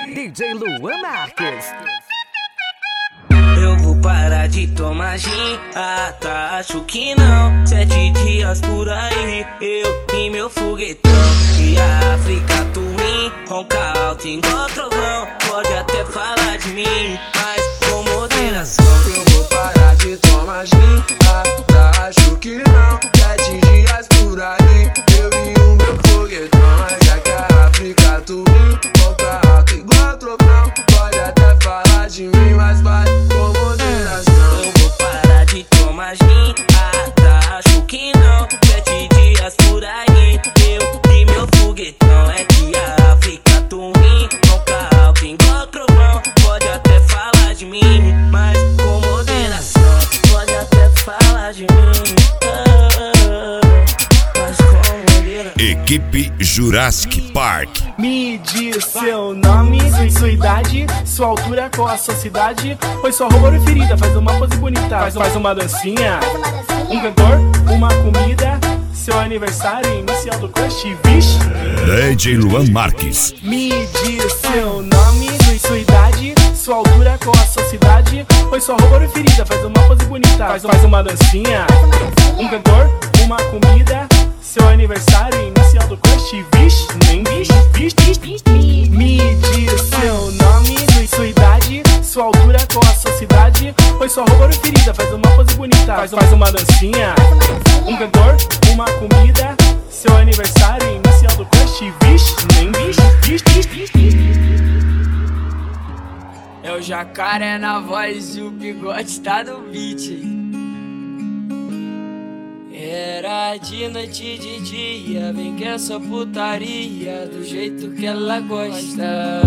DJ Luan Marques. Eu vou parar de tomar gin, ah tá, acho que não. 7 dias por aí, eu e meu foguetão. E a África Twin, ronca alto igual trovão. Pode até falar de mim, mas com moderação. Eu vou parar de tomar gin, ah tá, acho que não. 7 dias por aí, eu e o meu foguetão. Já que a África Twin, ronca alto igual trovão. Pode até falar de mim, mas vai com moderação. Eu vou parar de tomar gin, ah tá, acho que não. 7 dias por aí, eu e meu foguetão. É que a África Twin, ronca alto igual trovão. Pode até falar de mim, mas com moderação. Pode até falar de mim, mas com moderação. Equipe Jurassic Park. Me diz seu nome, sua idade, sua altura, qual a sua cidade. Pois sua roupa preferida, faz uma pose bonita, faz uma dancinha. Um cantor, uma comida, seu aniversário, inicial do crush, vixe. DJ Luan Marques. Me diz seu nome, sua idade, sua altura, qual a sua cidade. Pois sua roupa preferida, faz uma pose bonita, faz uma dancinha. Um cantor, uma comida, seu aniversário, inicial do crush, vixe, nem vixe, vixe. Me diz seu nome, sua idade, sua altura, qual a sua cidade. Pois sua roupa preferida, faz uma pose bonita, faz uma dancinha. Um cantor, uma comida, seu aniversário, inicial do crush, vixe, nem vixe. É o jacaré na voz e o bigode tá no beat. Era de noite e de dia, vem que essa putaria do jeito que ela gosta.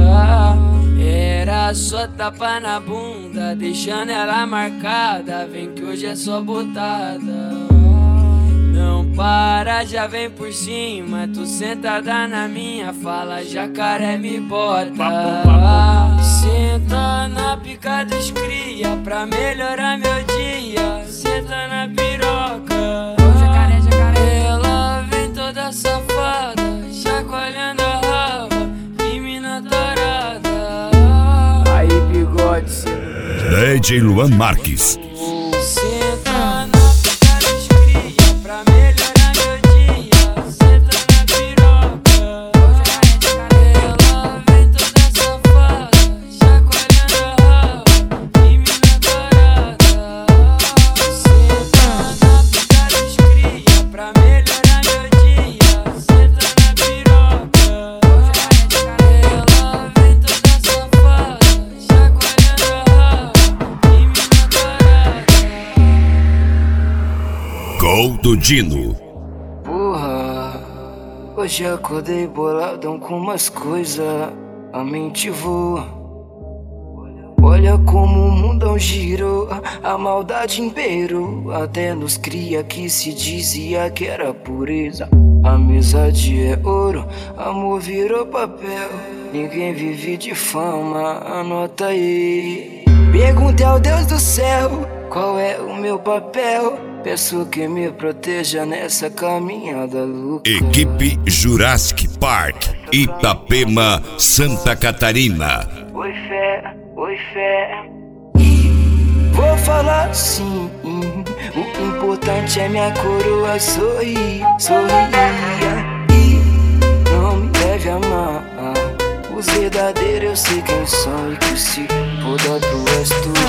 Era só tapa na bunda, deixando ela marcada, vem que hoje é só botada. Não para, já vem por cima, tu sentada na minha, fala jacaré me bota. Senta na pica dos cria, pra melhorar meu dia, senta na piroca. Ela vem toda safada, chacoalhando a raba, que mina tarada. Aí bigode, DJ Luan Marques. senta na pica dos cria, pra melhorar meu dia, senta na piroca. Ela vem toda safada, chacoalhando a raba, que mina tarada. Senta na pica dos cria, pra melhorar meu dia, senta na piroca. Ela vem toda safada, chacoalhando a raba, que mina tarada. Gol do Dino. Porra, hoje acordei boladão com umas coisas, a mente voa. Olha como o mundão girou, a maldade imperou. Até nos cria que se dizia que era pureza. Amizade é ouro, amor virou papel. Ninguém vive de fama, anota aí. Pergunte ao Deus do céu, qual é o meu papel? Peço que me proteja nessa caminhada louca. Equipe Jurassic Park. Itapema, Santa Catarina. Oi fé. Vou falar assim, o importante é minha coroa sorrir. E não me deve amar. Os verdadeiros eu sei quem são, e que se foda tu és tu.